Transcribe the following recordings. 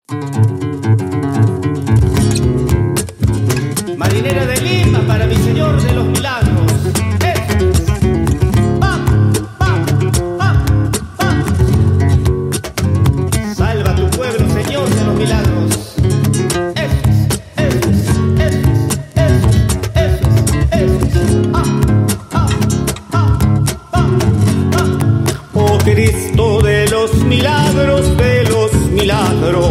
Marinera de Lima para mi Señor de los Milagros. Salva tu pueblo, Señor de los Milagros. Oh Cristo de los milagros, de los milagros.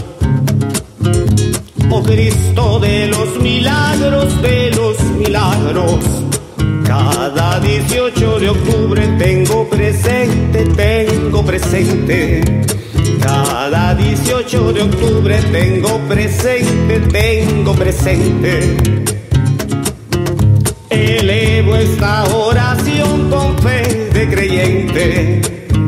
Oh Cristo de los milagros, de los milagros. Cada 18 de octubre tengo presente, tengo presente. Cada 18 de octubre tengo presente, tengo presente. Elevo esta oración con fe de creyente.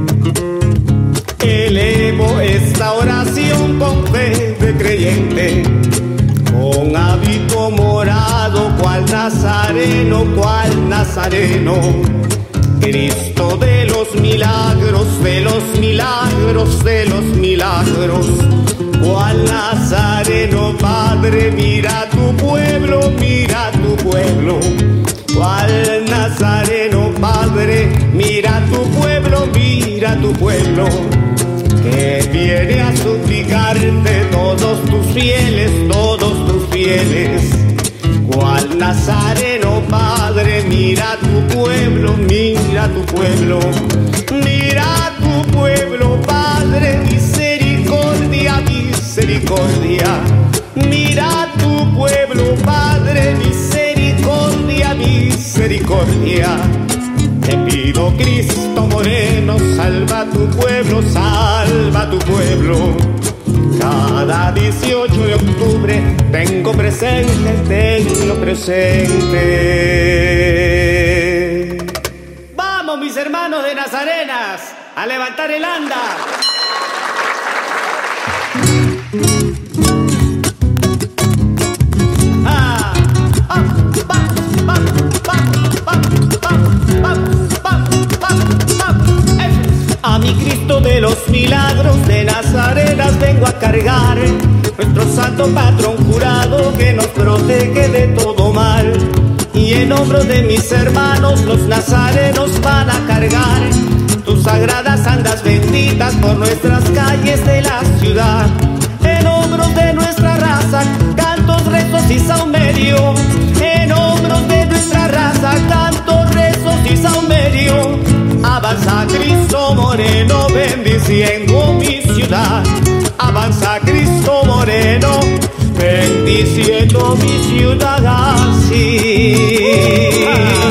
Elevo esta oración con fe de creyente. Con hábito morado, cual nazareno, cual nazareno. Cristo de los milagros, de los milagros, de los milagros. Cual nazareno, Padre, mira tu pueblo, mira tu pueblo. Cual nazareno, Padre, mira tu pueblo, mira tu pueblo. Que viene a suplicarte todos tus fieles, todos tus fieles. Cual nazareno, Padre, mira tu pueblo, mira tu pueblo. Mira tu pueblo, Padre, misericordia, misericordia. Mira tu pueblo, Padre, misericordia, misericordia. Te pido, Cristo moreno, salva tu pueblo, salva tu pueblo. Cada 18 de octubre tengo presente, tengo presente. Vamos, mis hermanos de Nazarenas, a levantar el anda. A mi Cristo de los milagros de Nazarenas vengo a cargar, nuestro santo patrón jurado que nos protege de todo mal. Y en hombros de mis hermanos los nazarenos van a cargar tus sagradas andas benditas por nuestras calles de la ciudad. En hombros de nuestra raza cantos, rezos y saumerio. En hombros de nuestra raza cantos, rezos y saumerio. Avanza Cristo moreno bendiciendo mi ciudad. Avanza Cristo moreno bendiciendo mi ciudad así.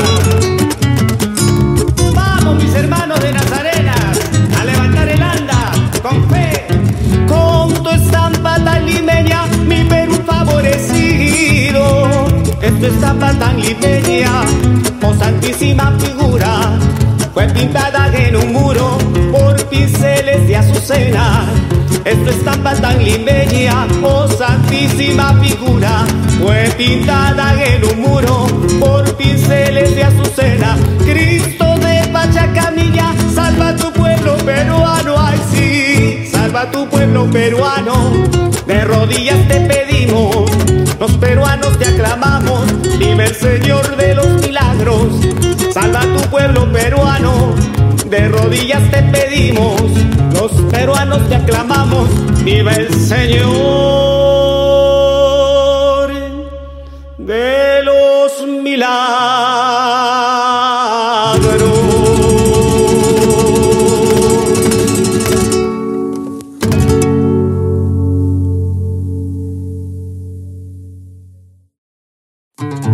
Vamos, mis hermanos de Nazarenas, a levantar el anda con fe. Con tu estampa tan limeña, mi Perú favorecido. Es tu estampa tan limeña, oh santísima figura. Fue pintada en un muro por pinceles de azucena. Es tu estampa tan limeña, oh santísima figura. Fue pintada en un muro por pinceles de azucena. Cristo de Pachacamilla, salva tu pueblo peruano, ay sí. Salva tu pueblo peruano, de rodillas te pedimos. Los peruanos te aclamamos, vive el Señor de los milagros. Salva tu pueblo peruano, de rodillas te pedimos. Los peruanos te aclamamos, viva el Señor de los milagros.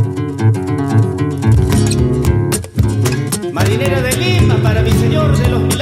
Marinera de Lima para mi Señor de los Milagros.